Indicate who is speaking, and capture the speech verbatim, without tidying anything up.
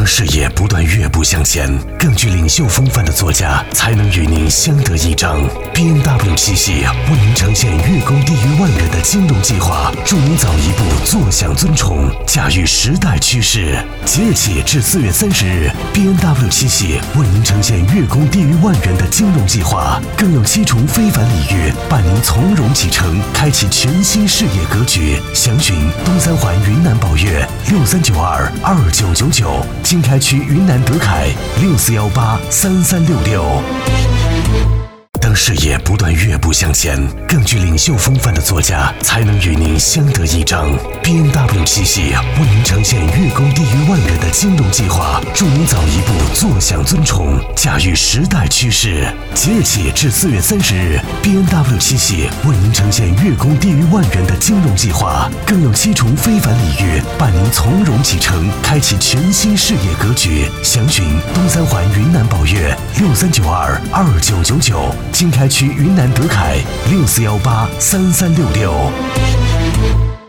Speaker 1: 当事业不断跃步向前，更具领袖风范的作家才能与您相得益彰。B N W 七系为您呈现月供低于万元的金融计划，助您早一步坐享尊崇，驾驭时代趋势。即日起至四月三十日 ，B N W 七系为您呈现月供低于万元的金融计划，更有七重非凡礼遇，伴您从容启程，开启全新事业格局。详询东三环云南宝悦六三九二二九九九。经开区云南德凯六四幺八三三六六。当事业不断跃步向前，更具领袖风范的作家才能与您相得益彰。B N W 七系为您呈现月供低于万元的金融计划，助您早一步坐享尊崇，驾驭时代趋势。即日起至四月三十日 ，B N W 七系为您呈现月供低于万元的金融计划，更有七重非凡礼遇，伴您从容启程，开启全新事业格局。详询东三环云南宝悦六三九二二九九九。经开区云南德凯六四幺八三三六六。